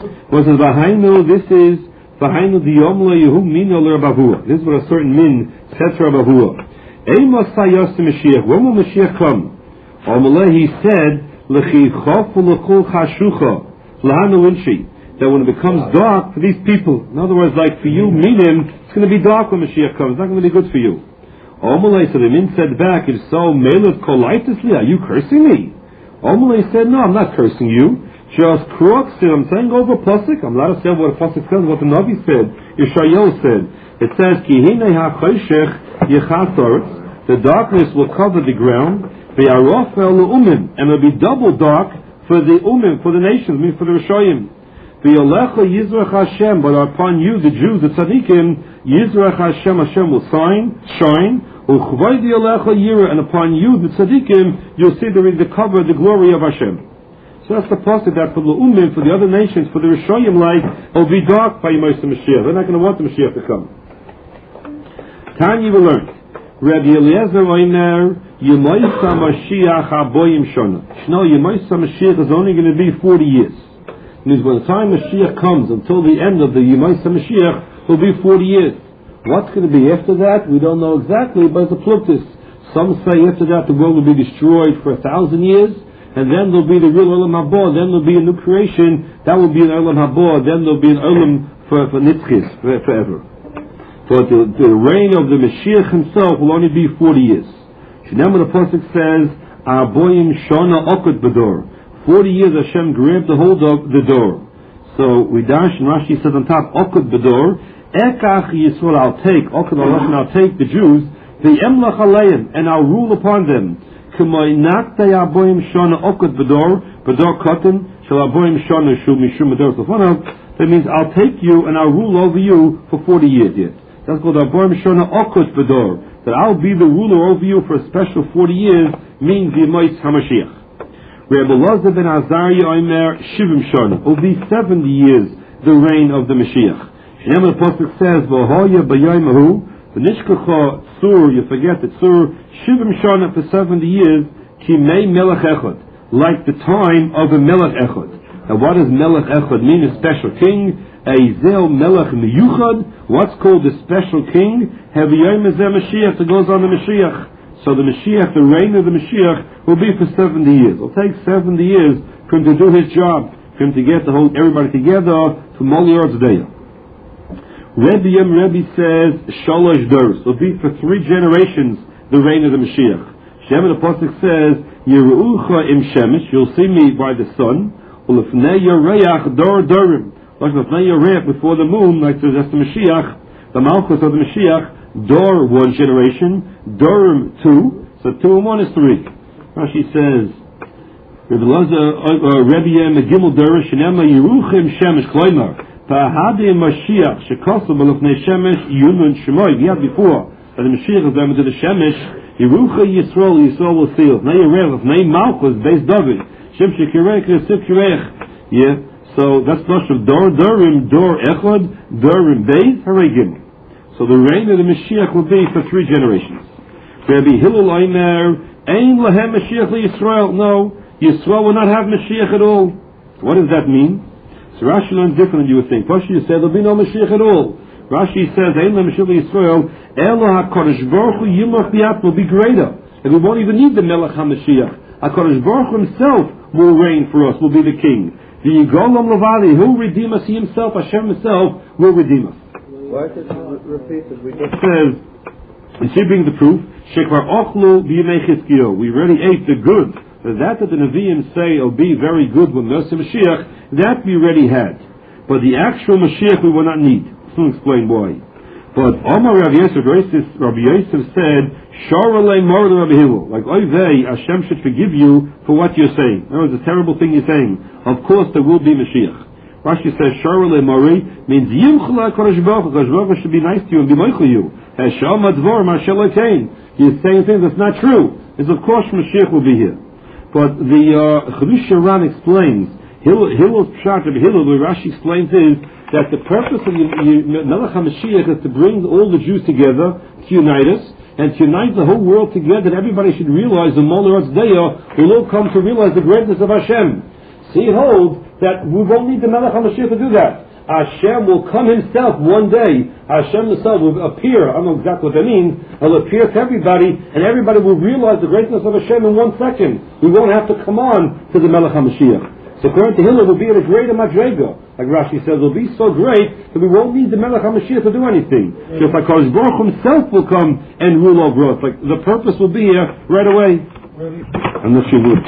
What says Vahainu? This is Vahainu Diyomla Yehu Mino L'Rabavua. This is what a certain min said to Rabavua. Amos Sayos to Mashiach. When will Mashiach come? Amalei, he said, L'chi Chof U'Lechul Chashucha L'Hanu Inshi. That when it becomes dark for these people, in other words, like for you, Minim, it's going to be dark when Mashiach comes. It's not going to be good for you. Amalei, so the min said back, if so, Melech Kolaitisli, are you cursing me? Amalei said, no, I'm not cursing you. Just crux, I'm saying over Pasuk. I'm allowed to say what a Pasuk says, what the Navi said, Yeshayahu said. It says, Ki hinei ha'choshech yechasoretz, the darkness will cover the ground, ve'arofel le'umim, and it will be double dark for the umim, for the nations, I mean for the Rishayim. Ve'yolecha yizrach Hashem, but upon you, the Jews, the tzaddikim, yizrach Hashem, Hashem will shine, u'chvaydi yolecha yira, and upon you, the tzaddikim, you'll see the cover, the glory of Hashem. So that's the pasuk that for the Ummim, for the other nations, for the Rishoyim, like, it'll be dark by Yemais Mashiach. They're not going to want the Mashiach to come. Tanya will learn. Rabbi Eliezer Omer, Yemais Mashiach Haboyim Shona. No, Yemais Mashiach is only going to be 40 years. It means by the time Mashiach comes, until the end of the Yemais Mashiach, will be 40 years. What's going to be after that? We don't know exactly, but it's a pluktis. Some say after that the world will be destroyed for 1,000 years. And then there'll be the real Olam Haba, then there'll be a new creation, that will be an Olam Haba, then there'll be an Olam for Nitzchis, forever. But the reign of the Mashiach himself will only be 40 years. Remember the Pasuk says, Aboyim Shona Okut Bador. 40 years Hashem grabbed the hold of the door. So we dash, and Rashi says on top, Okut Bador, Ekach Yisrael, I'll take, Okut Alashon, I'll take the Jews, the Emlach Aleim, and I'll rule upon them. That means I'll take you and I'll rule over you for 40 years yet. That's called Aboim Shona Okut Bador. That I'll be the ruler over you for a special 40 years means Yemais HaMashiach. Rabbi Elazar ben Azariah Omer Shivim Shona. It will be 70 years the reign of the Mashiach. And the Pasuk says, V'hoya b'yaymahu, V'nishkacha Tzur, you forget that Tzur, Shivim Shana for 70 years, Ki mei Melech Echad, like the time of a Melech Echad. Now what does Melech Echad mean? A special king? Eizel Melech Miyuchad, what's called a special king? Haviyayim Ezeh Mashiach, that goes on the Mashiach. So the Mashiach, the reign of the Mashiach, will be for 70 years. It'll take 70 years for him to do his job, for him to get everybody together to Moli Yorzdei. Rebbe says, Shalosh Dors. It'll be for 3 generations, the reign of the Mashiach. Shem the Pasuk says, Yerucha im Shemesh, you'll see me by the sun, Ulefnei Yoreach Dor Dorim. Like Ulefnei Yoreach before the moon, like that's the Mashiach, the Malchus of the Mashiach, Dor 1 generation, Dorim 2, so 2 and 1 is 3. Rashi says, Rebbe Megimel Dorish, Shenema Yerucha im Shemesh, Kloimar. Hadi Mashiach Shekosu B'Lefnei Shemesh Yunun Shemoy. We had before that the Mashiach is going to the Shemesh. Yerucha Yisrael will see it. Nay Yerech, Nay Malchus, Beis David. Shem Shekirech Yisif Kirech. Yeah. So that's not of Dor Dorim Dor Echad Dorim Beis Haregim. So the reign of the Mashiach will be for 3 generations. Rabbi Hillel Omer Ein Lahem Mashiach LeYisrael. No, Yisrael will not have Mashiach at all. What does that mean? So Rashi learns different than you would think. Rashi said there'll be no Mashiach at all. Rashi says, Ein Mashiach Yisrael, Elo HaKadosh Baruch Hu Yimach B'Yat will be greater. And we won't even need the Melech HaMashiach. HaKadosh Baruch Hu himself will reign for us, will be the king. The Yigolam Levali, who will redeem us? He himself, Hashem himself, will redeem us. Why is it repeated? It says, and she brings the proof, Shekvar Ochlu B'Yimei Chizkiyo. We already ate the good. That the Nevi'im say will be very good when there's a Mashiach, that we already had. But the actual Mashiach we will not need. I'll explain why. But Omar Rabbi Yosef said, Sharalei Mor Rabbi Hillel. Like, oy vey, Hashem should forgive you for what you're saying. That was a terrible thing you're saying. Of course there will be Mashiach. Rashi says, Sharalei Mori means Yimchla Kodesh Baruch Hu should be nice to you and be moichel you. Hasham Advar Mashal Kain. You're saying things that's not true. Is of course Mashiach will be here. But the Chavish Sharan explains, Hillel's Pshat of Hillel, where Rashi explains is that the purpose of Melech HaMashiach is to bring all the Jews together, to unite us, and to unite the whole world together, that everybody should realize the Mol Yorzdei will all come to realize the greatness of Hashem. See, hold that we won't need the Melech HaMashiach to do that. Hashem will come himself one day. Hashem himself will appear. I don't know exactly what that means. He'll appear to everybody, and everybody will realize the greatness of Hashem in 1 second. We won't have to come on to the Melech HaMashiach. So according to Hillel, we'll be at a greater madrega. Like Rashi says, it'll be so great that we won't need the Melech HaMashiach to do anything. Just like Kodesh Baruch Hu himself will come and rule over us. Like the purpose will be here right away. Unless you would.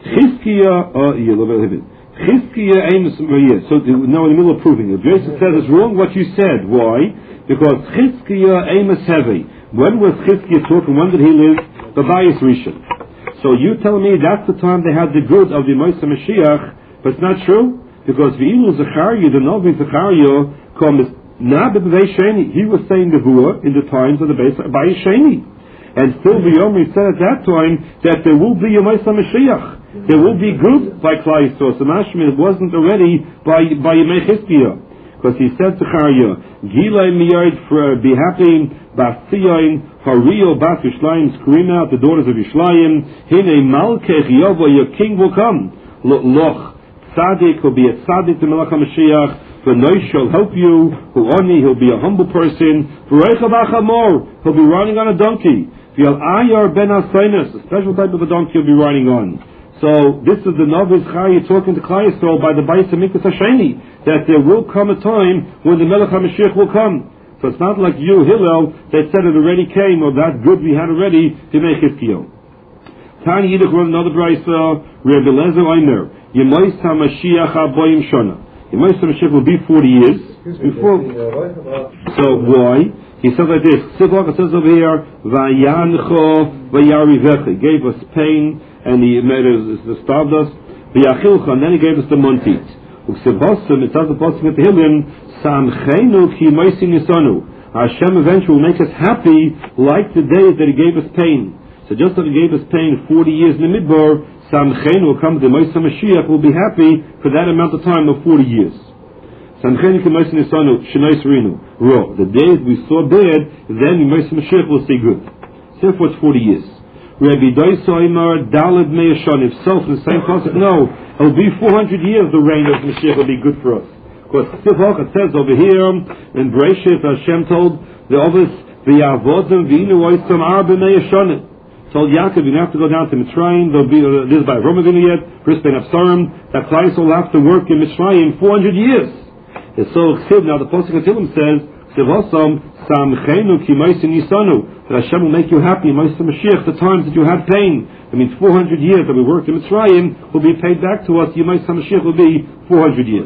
Chizkiah Amos. So now in the middle of proving it, Jason says it's wrong what you said. Why? Because Chizkiah Amos Heavy. When was Chizkiah talking? When did he live? The Bayis Rishon. So you tell me that's the time they had the good of the Moshe Mashiach, but it's not true, because V'ilu Zechariah, the Novi Zechariah, comes not the Beis Sheni. He was saying the Vua in the times of the Beis Sheni, and still V'yomi said at that time that there will be a Moshe Mashiach. There will be good by Klal Yisrael. So Mashmi, it wasn't already by Yemei Chizkiah, because he said Zechariah, Gilai Miyad, be happy, Basiyain. Hario Bas Yishlayim, scream out the daughters of Yishlayim, Hine Malkech Yovo, your king will come. Loch Tzaddik will be a Tzaddik to Melech HaMashiach. V'noish shall help you. Hu'oni, he'll be a humble person. V'reicha b'achamor, he'll be riding on a donkey. V'yal Ayar ben Asainas, a special type of a donkey he'll be riding on. So this is the Noviz Chai talking to Klal Yisrael by the Bayis Hamikdash Hasheni, that there will come a time when the Melech HaMashiach will come. So it's not like you, Hillel, that said it already came, or that good we had already to make Chizkiah. Tani Yidich wrote another brayso, Rebbe Lezer Omer, Yemois HaMashiach Aboyim Shona. Yemois HaMashiach will be 40 years before. So why? He says like this, it says over here, Vayancho Vayarivecha. He gave us pain, and he made us starved us. Vayachilcha, and then he gave us the montit. Uksebosem, it says the Pasuk at the Hillim, Samchenu ki moisin yisonu. Hashem eventually will make us happy like the days that He gave us pain. So just as He gave us pain 40 years in the Midbar, Samchenu will come, the Moshe Mashiach will be happy for that amount of time of 40 years. Samchenu ki moisin yisonu, shenoi serinu. Ro, the days we saw bad, then the Moshe Mashiach will see good. Therefore it's 40 years. Rabbi Doiso Imar Daled Me'ashon. If so, for the same pasuk, no, it'll be 400 years the reign of Mashiach will be good for us. Because it says over here in Bereshit, Hashem told the others, "V'yavodim v'inu oisam arba me'ashonim." Told Yaakov, you have to go down to Mitzrayim. There'll be this by Roma yet, Bris ben Absarim. That Klal Yisrael will have to work in Mitzrayim 400 years. It's so chsiv. Now the pasuk of Tehillim says, "Chsivosam samchenu ki moisin yisanu." That Hashem will make you happy, Moshe Mashiach, the times that you had pain. It means 400 years that we worked in Mitzrayim will be paid back to us. Yemei HaMashiach will be 400 years.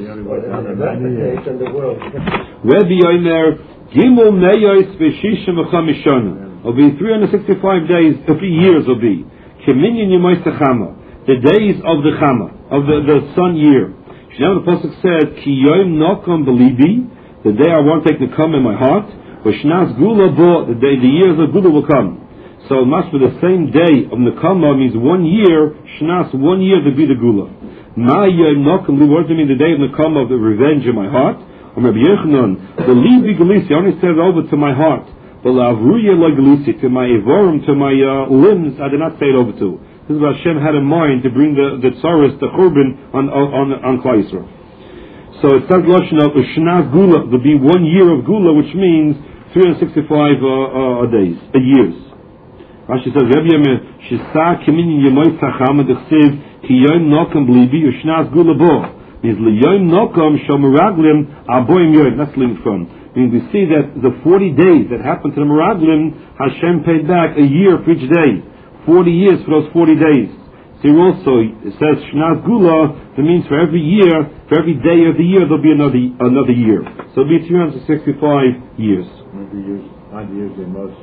Rebbe Yomer Gimel Meyos V'Shishim V'Chamishana. It'll be 365 days, 50 years will be. Keminyan Yemei Chama, the days of the Chama, of the sun year. Now the pasuk says, Ki Yom Nokom B'Libi, the day I want to take the come in my heart. V'Shnas Gula Bo, the years of Gula will come. So it must be the same day of Nekama means 1 year, Shnas, 1 year to be the Gula. Ma Yom Nokom, what does it mean, the day of Nekama, of the revenge in my heart? Or Rabbi Yochanan, the Libi Galisi, I only said it over to my heart. But Lavruya La Galisi, to my Evorim, to my limbs, I did not say it over to. This is what Hashem had in mind to bring the Tsaris, the Churban, on Klal Yisrael. So it says Lashon of Shnas Gula, to be 1 year of Gula, which means 365 days, years. Rashi says, Rebbe Yomer, Shisa Kemin Yemois Chacham Dechsev Ki Yom Nokom B'Libi Ushnas Gula Bo. Means L'Yom Nokom Shom Meraglim Aboyim Yoim. That's linked from. Means we see that the 40 days that happened to the Meraglim, Hashem paid back a year for each day. 40 years for those 40 days. Here also it says Shnas Gula. That means for every year, for every day of the year, there'll be another year. So it'll be 365 years. 90 years in most.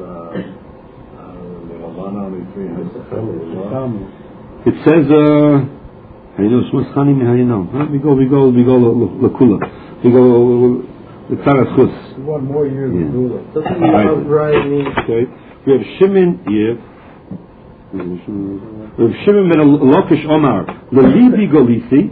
It says, how you know, Shmuel how you know? We go, Lakula. We go, the Tzaras Chus. 1 more year of Gula. Doesn't Brian mean? Okay. We have Shimon, we have Shimon ben Lakish Omar. The Libi Golisi,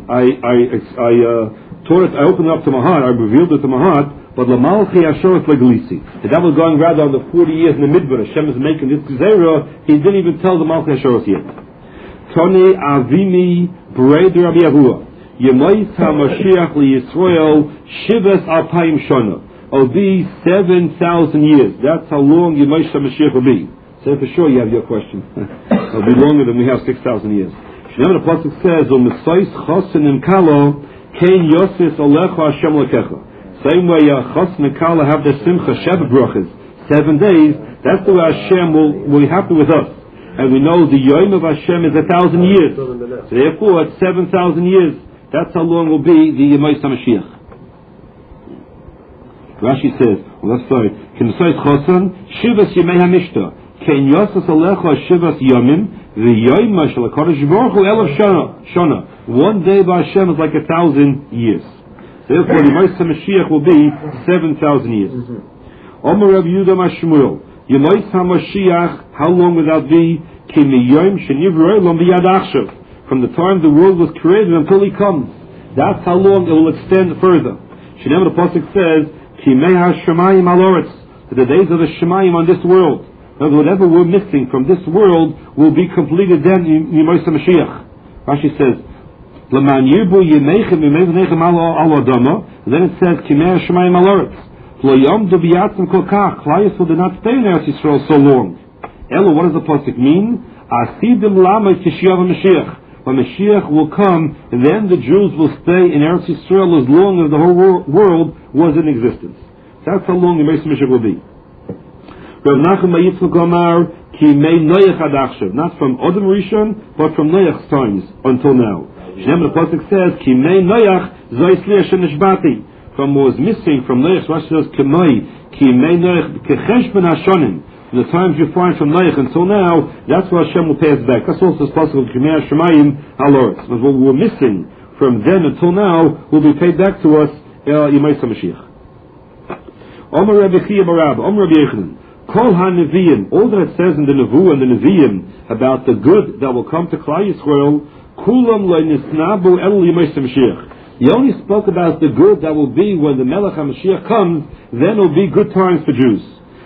I taught it, I opened it up to my heart, I revealed it to my heart. But Lamalchi Ashoras Legalisi. That was going rather on the 40 years in the Midbar. Hashem is making this Gezerah. He didn't even tell the Malchi Ashoras yet. Toni Avimi Bered Rabbi Yahuwah. Yemois HaMashiach LiYisrael Shivas Alpayim Shana. It'll be 7,000 years. That's how long Yemois HaMashiach will be. So for sure you have your question. It'll be longer than we have 6,000 years. Remember the pasuk says, "U'Mesais Chosin and Kalo Kein Yosis Alecha Hashem Lekecha." Same way Chosin and Kalo have their Simcha Shabbat brachas, 7 days. That's the way Hashem will be happy with us. And we know the Yom of Hashem is 1,000 years. So therefore, it's 7,000 years. That's how long will be the Yemois HaMashiach. Rashi says, on that side, "K'Mesais Chosin Shivas Yemei HaMishta Kein Yosis Alecha Shivas Yomim." The Shana. 1 day by Hashem is like 1,000 years. Therefore, the Yemois HaMashiach will be 7,000 years. Omer Rabbi Yehuda Mashmuel. Yemois HaMashiach, how long will that be? From the time the world was created until He comes. That's how long it will extend further. Shneim the pasuk says, Kimei HaShemayim al Oretz, the days of the Shemayim on this world. Whatever we're missing from this world will be completed then in Yemois HaMashiach. Rashi says, L'man yirbu yemeichem yemeichem al adama. Then it says, Kimei HaShemayim al Oretz. Lo yomdu biyatzim kol kach. Klal Yisrael did not stay in Eretz Yisrael so long. Elo, what does the pasuk mean? Asidim lama kishiyav HaMashiach. When Mashiach will come, then the Jews will stay in Eretz Yisrael as long as the whole world was in existence. That's how long Yemois HaMashiach will be. Rav Nachum Yitzchak Omar Ki Mei Noach Ad Achshav, not from Adam Rishon, but from Noach's times until now. Shneim the pasuk says Ki Mei Noach Zois Li Hashem Nishbati. From what was missing from Noach, Rashi says Ki Mei Noach Kechesh Ben Hashonim. The times you find from Noach until now, that's what Hashem will pay us back. That's also possible. Ki Mei Hashemayim Al Oretz. But what we're missing from then until now will be paid back to us Yemois HaMashiach. Omer Rabbi Chiya Barab, Omer Rabbi Yechanan. Kol HaNeviim, all that it says in the Nevuah and the Neviim about the good that will come to Klal Yisrael, Kulam Le'nisnabu El Yemois HaMashiach. He only spoke about the good that will be when the Melech HaMashiach comes, then it will be good times for Jews.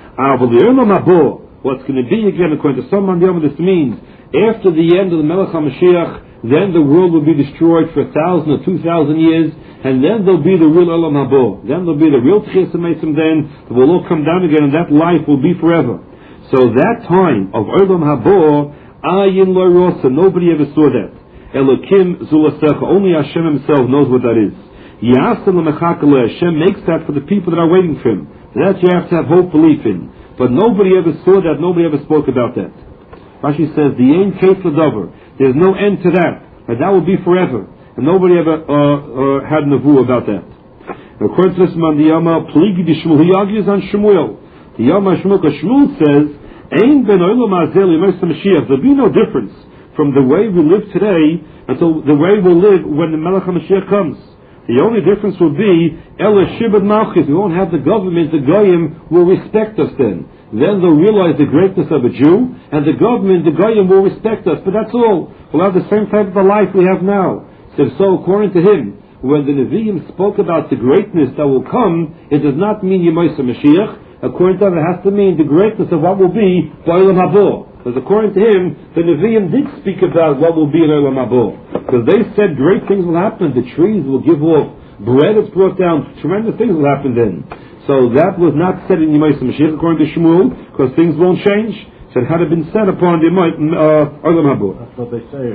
What's going to be again, according to some Mandiyam, this means, after the end of the Melech HaMashiach, then the world will be destroyed for 1,000 or 2,000 years, and then there'll be the real Olam Haba. Then there'll be the real Tchias HaMeisim, then it will all come down again, and that life will be forever. So that time of Olam Haba, Ayin Lo Rosa, nobody ever saw that. Elokim Zulasecha, only Hashem Himself knows what that is. Yasem L'Mechakale, Hashem makes that for the people that are waiting for Him. That you have to have hope, belief in. But nobody ever saw that, nobody ever spoke about that. Rashi says, the Ein Case L'Dover, there's no end to that. And that will be forever. And nobody ever had nevuah about that. According to this man, the Yama Pligi B'Shmuel, he argues on Shmuel. The Yama Shmuel says, Ein ben olam hazel Yemois HaMashiach. There'll be no difference from the way we live today until the way we'll live when the Melech HaMashiach comes. The only difference will be Ela Shibud Malchus. We won't have the government. The Goyim will respect us then. Then they'll realize the greatness of a Jew, and the government, the Goyim, will respect us. But that's all. We'll have the same type of a life we have now. So according to him, when the Nevi'im spoke about the greatness that will come, it does not mean Yemois HaMashiach. According to him, it has to mean the greatness of what will be Ba'olam Haba. Because according to him, the Nevi'im did speak about what will be in Olam Haba. Because they said great things will happen. The trees will give off bread that's brought down. Tremendous things will happen then. So that was not said in Yemois HaMashiach according to Shmuel, because things won't change. So it had been said upon the Olam Haba. That's what they say.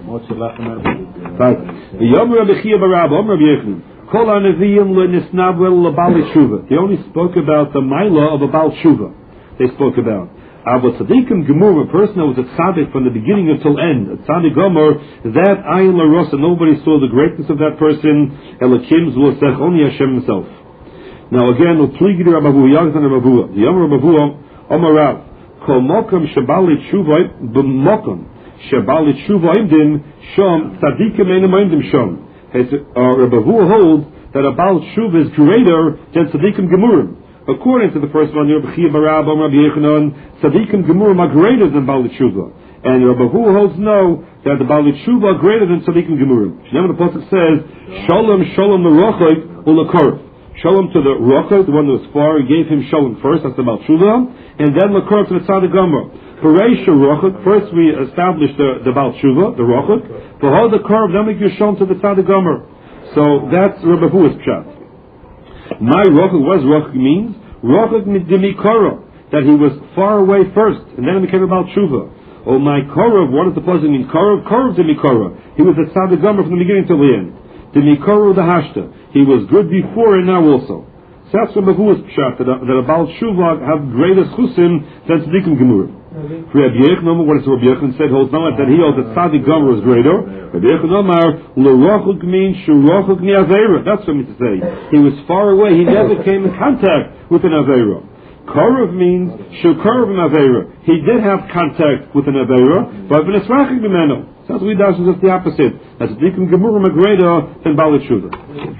Right. The Yom Rabbi Chiya Barab, Om Rabbi Yechanan. Kol HaNevi'im Le'nisnabel L'Bal Tshuva. They only spoke about the Maila of a Bal Tshuva. They spoke about. But Tzadikim Gemur, a person that was a tzaddik from the beginning until end, a tzaddik Gomer, that Ayin L'Rosa, nobody saw the greatness of that person. Elokim Zulasech, only Hashem Himself. Now again, U'Pligi Rabbavu, Yagzan Rabbavu, the Yom Rabbavu, Omar Rav, Kol Mokam Shabali Tshuva, B'Mokam Shabali Tshuva Imdim Shom Tzadikim Einem Imdim Shom. Rabbavu holds that a Baal Tshuva is greater than Tzadikim Gemurim. According to the first one, Rabbi Chiya Barab, Rabbi Yechanan, Tzadikim Gemurim are greater than Baal Tshuva. And Rabbavu holds no, that the Baal Tshuva are greater than Tzadikim Gemurim. Shneim the pasuk says, Shalom Shalom L'Rochik U'L'Korov. Shalom to the Rocha, the one who was far, he gave him Shalom first, that's the Baal Tshuva, and then Makor to the Tzaddik Gomer. For Reisha Rocha, first we established the Baal Tshuva, the Rocha, for all the Korv, then we give Shalom to the Tzaddik Gomer. So that's Rabbi Hua's pshat. My Rocha, what does Rocha means? Rocha Midimikora, that he was far away first, and then it became a Baal Tshuva. Oh my Korov, what does the positive mean? Korov Dimikora. He was a Tzaddik Gomer from the beginning till the end. Dimikoro the Hashta. He was good before and now also. So that's Rabbi Hua's pshat, that a Baal Tshuva have greater chusim than Tzaddikim Gemurim. For Rabbi Yechon, what does Rabbi Yechon said? Holds not that he holds that Tzaddik Gomer was greater. Rabbi Yechon Omar, L'rochuk means Shurochuk mi Aveira. That's what I mean to say. He was far away. He never came in contact with an Aveira. Korov means Shukorov mi Aveira. He did have contact with an Aveira, but V'nesrachik b'meno. That's what we do, just the opposite. That's Tzaddikim Gemurim are greater than Baal Tshuva.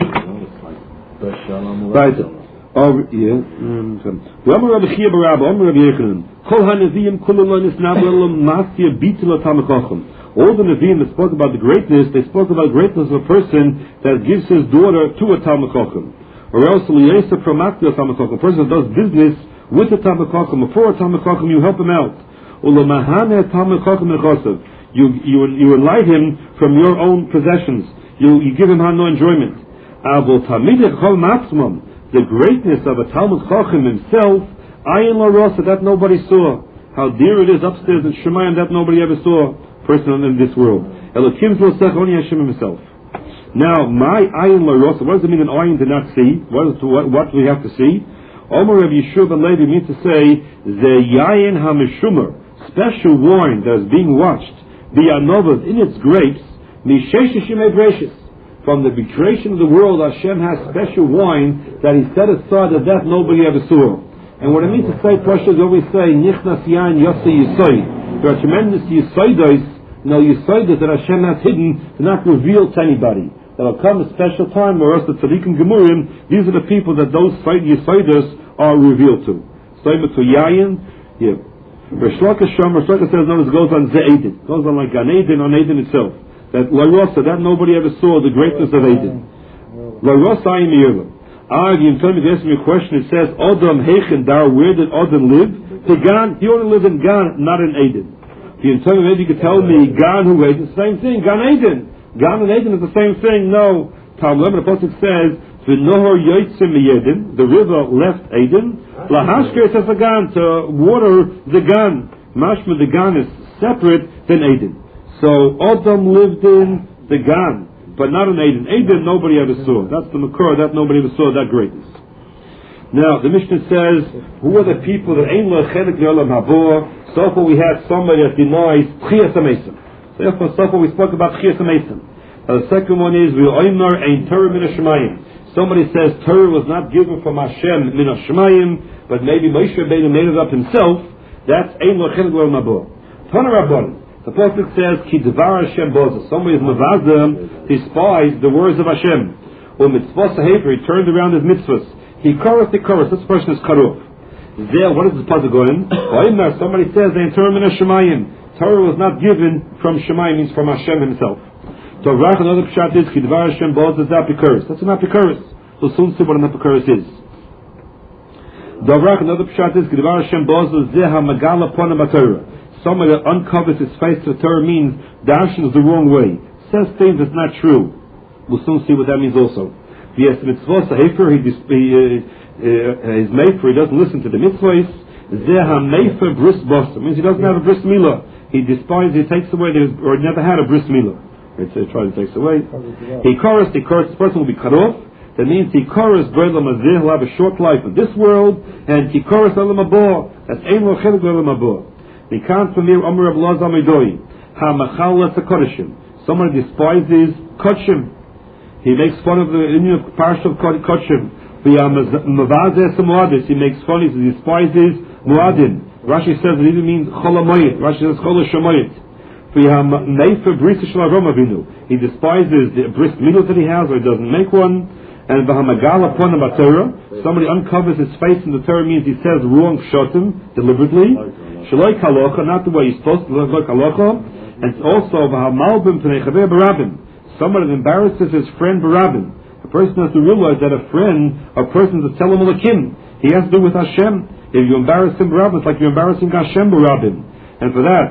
Right. All the Nevi'im that spoke about the greatness, they spoke about the greatness of a person that gives his daughter to a Talmid Chacham, or else a person that does business with a Talmid Chacham, or for a Talmid Chacham, you help him out. You enlight him from your own possessions. You give him no enjoyment. The greatness of a Talmid Chacham himself, ayin la rasa, that nobody saw. How dear it is upstairs in Shemayim, that nobody ever saw. Person in this world. Elokim Zlosech, only Hashem himself. Now, my ayin la rasa, what does it mean an ayin to not see? What do we have to see? Omer Rav Yeshua ben Levi means to say, the yayin hamishumar, special wine that is being watched, the anovas in its grapes, from the creation of the world, Hashem has special wine that He set aside that nobody ever saw. And what I mean to say, Pashas always say, Nichnas Yain Yosei Yisoy. There are tremendous Yisoidos, Yisoidos that Hashem has hidden to not reveal to anybody. There will come a special time where us, the Tzaddikim Gemurim, these are the people that those Yisoidos are revealed to. Soimet to Yayin, yeah. Rosh Hashanah says, no, it goes on Ze'edin. It goes on like Gan Eden, on Eden itself. That La Rosa, that nobody ever saw the greatness of Eden. La Rosa Ayim Yirla. You tell me, ask me a question, it says, Odom Heichen Dar, where did Odom live? To Gan, he only lived in Gan, not in Eden. You tell me, maybe you could tell me, Gan, who Eden, same thing, Gan Eden. Gan and Eden is the same thing. No. Talmud, the Apostle says, V'nohor Yotzim Eden, the river left Eden, Lahashker says the Gan, to water the Gan. Mashma, the Gan is separate than Eden. So Odom lived in the Gan, but not in Eden. Eden nobody ever saw. That's the Makor, that nobody ever saw that greatness. Now the Mishnah says, who are the people that ain't lo chelik le'olam haba? So far we had somebody that denies Tchias HaMesim. So far we spoke about Tchias HaMesim. The second one is V'oimar ein Torah min HaShemayim. Somebody says Torah was not given from Hashem min HaShemayim, but maybe Moshe Rabbeinu made it up himself. That's ein lo chelik le'olam haba. Tana Rabban. The Prophet says, Ki Devar Hashem Boza. Somebody is Mavazim, despised the words of Hashem. Or Mitzvah Sahefer, he turned around his mitzvahs. He chorus the chorus. This person is Karuf. There, what is this puzzle going? Somebody says, Torah was not given from Shemayim, means from Hashem himself. So Rach, another pshat is, Ki Devar Hashem Boza is Apikoros. That's an Apikoros. We'll soon see what an Apikoros is. Davrak, another pshat is, Ki Devar Hashem Boza is Zeha Magala Pona Matorah. Somebody that uncovers his face to the Torah means darshan is the wrong way. Says things that's not true. We'll soon see what that means also. Yes, mitzvah sahefer, he's made for, he doesn't listen to the mitzvahs. Zeha meifer bris bosta, means he doesn't have a bris milah. He despises, he takes away, or never had a bris milah. It's tries to take away. He chorus, this person will be cut off. That means he chorus b'elam azeh, he'll have a short life in this world, and he chorus elam abor. That's ein lo chelik elam abor. He can't from here, Omer Rav Elazar Midoi, ha-machal l'tzakodishim. Someone despises kodshim. He makes fun of the Indian parsha of kodshim. V'yamavazeh muadis. He makes fun, he despises muadin. Rashi says it even means cholamoyit. Rashi says cholashamoyit. V'yameifer bris shel Avram Avinu. He despises the bris milah that he has, or he doesn't make one. And v'hamagala pon b'Torah. Somebody uncovers his face in the Torah means he says wrong pshatim deliberately. Shaloi kalocha, not the way he's supposed to look like kalocha, and also v'hamalbim p'nei chaver barabim. Somebody that embarrasses his friend barabim. A A person has to realize that a person is a Tzelem Elokim. He has to do with Hashem. If you embarrass him, it's like you're embarrassing Hashem, Rabin. And for that,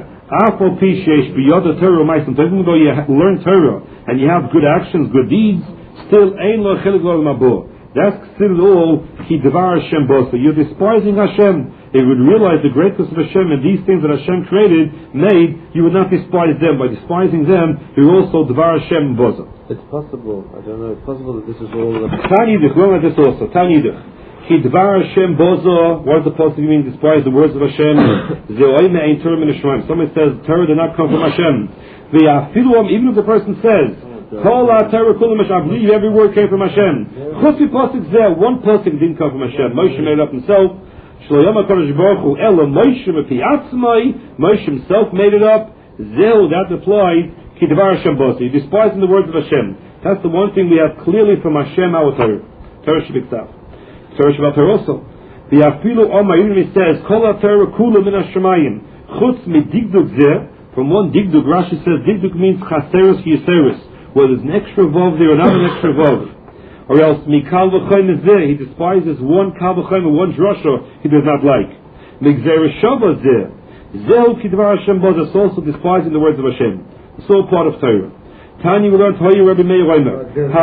even though you learn Torah and you have good actions, good deeds, still ain't lo chelik lo mabur. That's considered all ki devar Hashem bosa. You're despising Hashem. If you would realize the greatness of Hashem and these things that Hashem made, you would not despise them. By despising them, you're also devar Hashem bosa. It's possible. I don't know. It's possible that this is all. Tanidich. Remember this also. Tanidich. Ki dvar Hashem bozo. What does the pasuk mean? Despise the words of Hashem. Zeoime ein Torah min Hashem. Someone says Torah did not come from Hashem. Even if the person says Kol Torah kulam Hashem, I believe every word came from Hashem. Chutz pasuk zeh. One pasuk didn't come from Hashem. Moshe made it up himself. Shloyam HaKadosh Baruch Hu Ela Moshe mepi atzmai. Moshe himself made it up. Zeh, that applies. Ki dvar Hashem bozo. You're despising the words of Hashem. That's the one thing we have clearly from Hashem our Torah. Torah Shebiktav. Torah Shabbat also. The Afilu Omar even says, Kol HaTorah Kula Min HaShemayim. Chutz Midigduk Zeh. From one Digduk, Rashi says Digduk means Chaseros Yeseros, where there's an extra vav there or not an extra vav. Or else Mikal V'Chaim is there. He despises one Kal V'Chaim or one drasha he does not like. Migzera Shava Zeh. Zehu Kidvar Hashem Boz. That's also despising the words of Hashem. It's all part of Torah. Tanya we learned Hoyer Rabbi Meir Omer.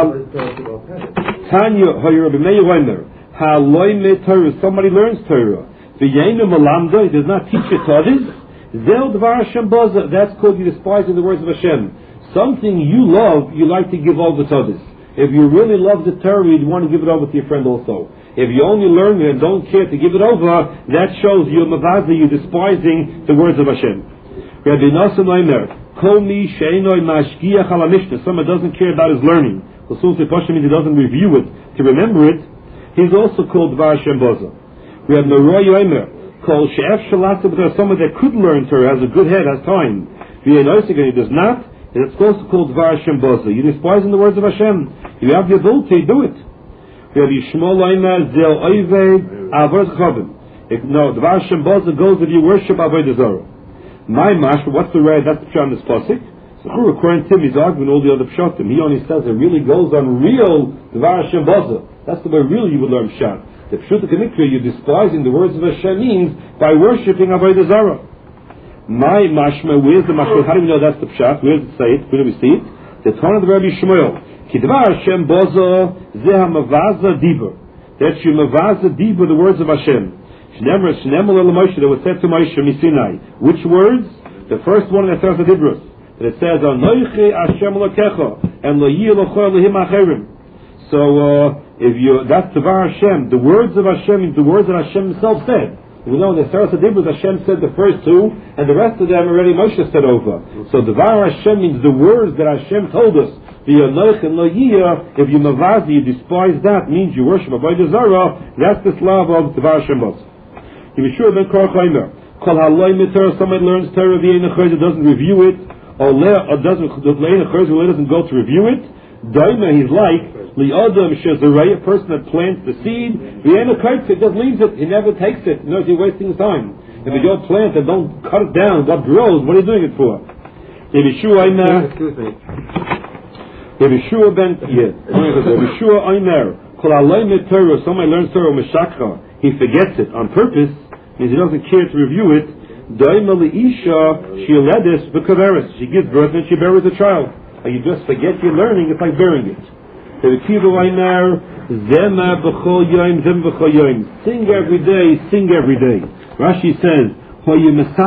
Tanya Hoyer Rabbi Meir Omer. Somebody learns Torah. He does not teach it to others. That's called you despising the words of Hashem. Something you love, you like to give over to others. If you really love the Torah, you want to give it over to your friend also. If you only learn it and don't care to give it over, that shows you're mavaza, you're despising the words of Hashem. Rabbi Nassim Omer, someone doesn't care about his learning. Means he doesn't review it to remember it. He's also called Dvar Hashem Boza. We have Noroi Yomer, called She'ef Shalata, but there's someone that could learn Torah, has a good head, has time. He does not, and it's also called Dvar Hashem Boza. You're despising the words of Hashem. You have the ability, do it. We have Yishmol Yomer, Zel Oived, Avos Chavim. No, Dvar Hashem Boza goes if you worship Avodah Zarah. My mashma, what's the right? That's the pshat on this pasuk. So according to him, he's arguing all the other pshatim. He only says it really goes on real Dvar Hashem Boza. That's the way really you would learn Pshat. The Pshuta Kamikra, you're despising the words of Hashem means by worshipping Avodah Zarah. My mashma, where's the mashma? How do we know that's the Pshat? Where does it say it? Where do we see it? The Torah of the Rabbi Shmuel. Kidvar Hashem Bozo Zeha Mavaza Diva. That's your Mavaza Diva, the words of Hashem. Shnemer Moshe, that was said to Moshe Misinai. Which words? The first one in the Torah of Dibros. That it says, Anoichi Hashem Elokecha and Lo Yi Elocho Elohim Acherim. So, that's Dvar Hashem. The words of Hashem means the words that Hashem himself said. We know in the Torah Dibros Hashem said the first two, and the rest of them already Moshe said over. So Dvar Hashem means the words that Hashem told us. If you mavazi, you despise that, means you worship Avodah Zarah. That's the love of Dvar Hashem. You be sure that somebody learns Torah, doesn't review it, or doesn't go to review it. Daima, he's like Li'adam Shezarei, a person that plants the seed. He just leaves it. He never takes it. He's wasting his time. If you don't plant it, don't cut it down. What grows? What are you doing it for? Somebody learns Torah Meshakha. He forgets it on purpose. Means he doesn't care to review it. Daima Li'isha Shiledes B'Kaveris. She gives birth and she buries a child. You just forget you're learning, it's like burying it. Sing every day, sing every day. Rashi says,